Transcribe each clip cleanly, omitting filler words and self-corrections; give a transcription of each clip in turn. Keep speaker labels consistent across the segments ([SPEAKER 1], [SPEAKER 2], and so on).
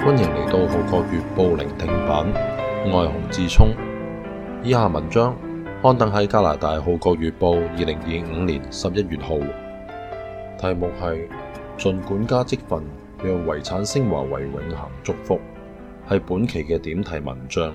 [SPEAKER 1] 歡迎嚟到《號角月報》聆聽版，我係洪志聰。以下文章刊登喺加拿大《號角月報》2025年11月號，題目係盡管家職分，讓遺產昇華為永恆祝福，係本期嘅點題文章。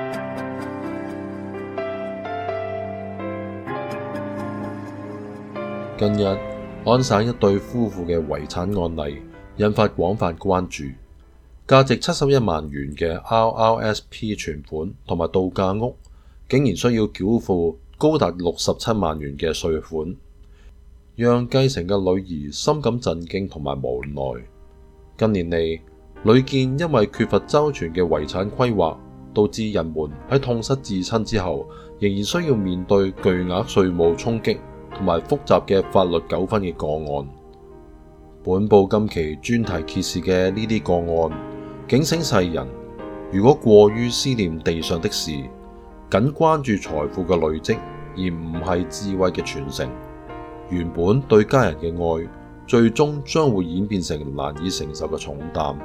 [SPEAKER 1] 近日，安省一對夫婦嘅遺產案例引發廣泛關注。價值71萬元嘅 RRSP 存款同埋度假屋，竟然需要繳付高達67萬元嘅稅款，讓繼承嘅女兒深感震驚同埋無奈。近年嚟，屢見因為缺乏周全嘅遺產規劃，導致人們喺痛失至親之後，仍然需要面對巨額稅務衝擊同埋複雜嘅法律糾紛嘅個案。本報今期專題揭示嘅呢啲個案，警醒世人，如果過於思念地上的事，僅關注財富嘅累積，而唔係智慧嘅傳承，原本對家人嘅愛，最終將會演變成難以承受嘅重擔。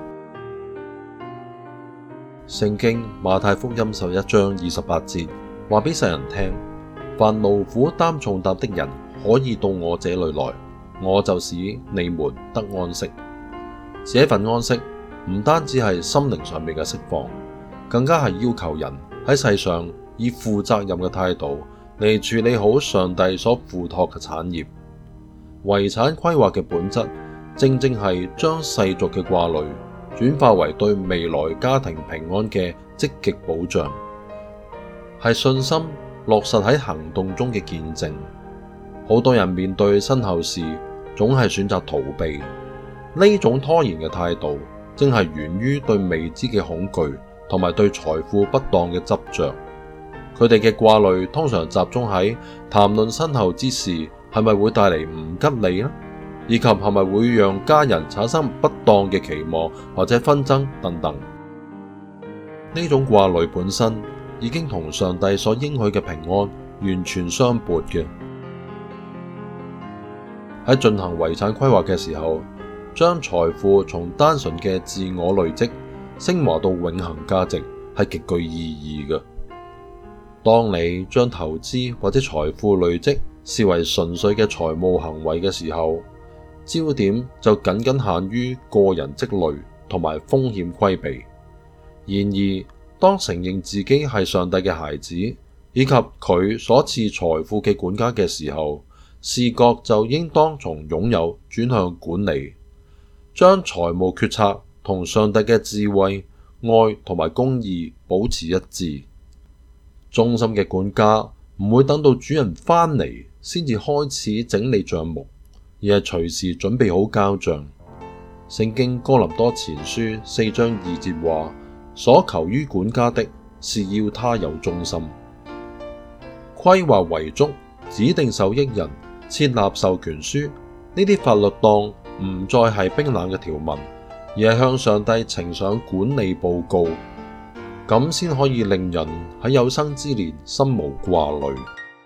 [SPEAKER 1] 聖經馬太福音11章28節話俾世人聽：凡勞苦擔重擔的人，可以到我這裏來，我就使你們得安息。這份安息唔單止係心靈上面嘅釋放，更加係要求人喺世上以負責任嘅態度嚟處理好上帝所付託嘅產業。遺產規劃嘅本質，正正係將世俗嘅掛慮轉化為對未來家庭平安嘅積極保障，係信心落實喺行動中嘅見證。好多人面對身後事，總係選擇逃避，呢種拖延嘅態度，正係源於對未知嘅恐懼，同埋對財富不當嘅執着。佢哋嘅掛慮通常集中喺談論身後之事係咪會帶嚟唔吉利呢，以及係咪會讓家人產生不當嘅期望或者紛爭等等。呢種掛慮本身已經同上帝所應許嘅平安完全相悖嘅。喺進行遺產規劃嘅時候，將財富從單純嘅自我累積昇華到永恆價值，係極具意義嘅。當你將投資或者財富累積視為純粹嘅財務行為嘅時候，焦點就僅僅限於個人積累同埋風險規避。然而，當承認自己係上帝嘅孩子，以及佢所賜財富嘅管家嘅時候，視覺就應當從擁有轉向管理，將財務決策同上帝嘅智慧、愛同埋公義保持一致。忠心嘅管家唔會等到主人返嚟先至開始整理賬目，而係隨時準備好交賬。聖經哥林多前書4章2節話：所求於管家的，是要他有忠心。規劃遺囑、指定受益人、設立授權書，呢啲法律當唔再係冰冷嘅條文，而係向上帝呈上管理報告，咁先可以令人喺有生之年心無掛慮。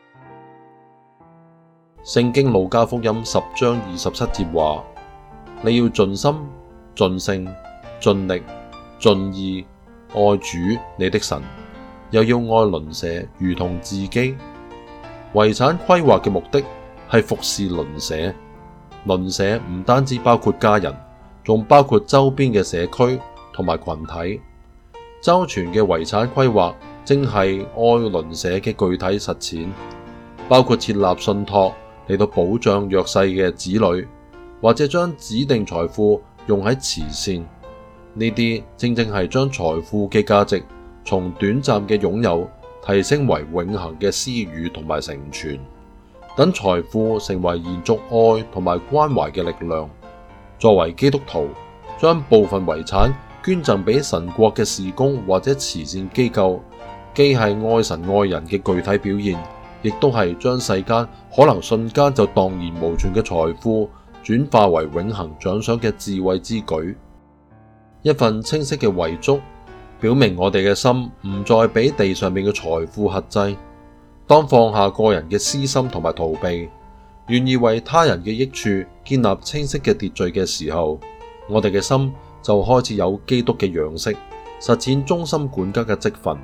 [SPEAKER 1] 聖經路加福音10章27節話：你要盡心、盡性、盡力、盡意愛主你的神，又要愛鄰舍如同自己。遺產規劃嘅目的係服侍鄰舍，鄰舍唔單止包括家人，仲包括周邊嘅社區同埋群體。周全嘅遺產規劃正係愛鄰舍嘅具體實踐，包括設立信託嚟到保障弱勢嘅子女，或者將指定財富用喺慈善。呢啲正正係將財富嘅價值從短暫嘅擁有提升為永恆嘅施予同埋成全。等財富成為延續愛同埋關懷嘅力量。作為基督徒，將部分遺產捐贈俾神國嘅事工或者慈善機構，既係愛神愛人嘅具體表現，亦都係將世間可能瞬間就蕩然無存嘅財富轉化為永恆獎賞嘅智慧之舉。一份清晰嘅遺囑，表明我哋嘅心唔再俾地上面嘅財富轄制。當放下個人嘅私心同埋逃避，願意為他人嘅益處建立清晰嘅秩序嘅時候，我哋嘅心就開始有基督嘅樣式，實踐忠心管家嘅職分。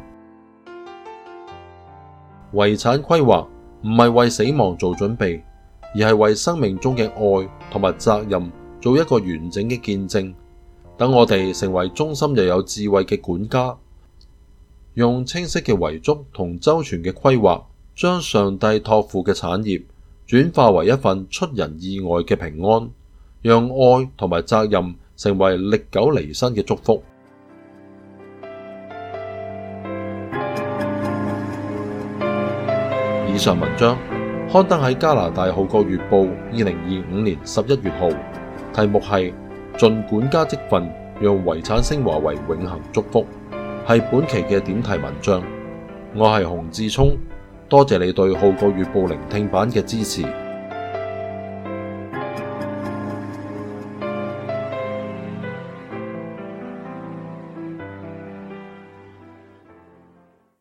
[SPEAKER 1] 遺產規劃唔係為死亡做準備，而係為生命中嘅愛同埋責任做一個完整嘅見證。等我哋成為忠心又有智慧嘅管家，用清晰嘅遺囑同周全嘅規劃，將上帝託付嘅產業轉化為一份出人意外嘅平安，讓愛同埋責任成為歷久彌新嘅祝福。以上文章刊登喺加拿大《號角月報》2025年11月號，題目係盡管家職分，讓遺產升華為永恆祝福，係本期嘅點題文章。我係洪志聰，多謝你對《號角月報》聆聽版嘅支持。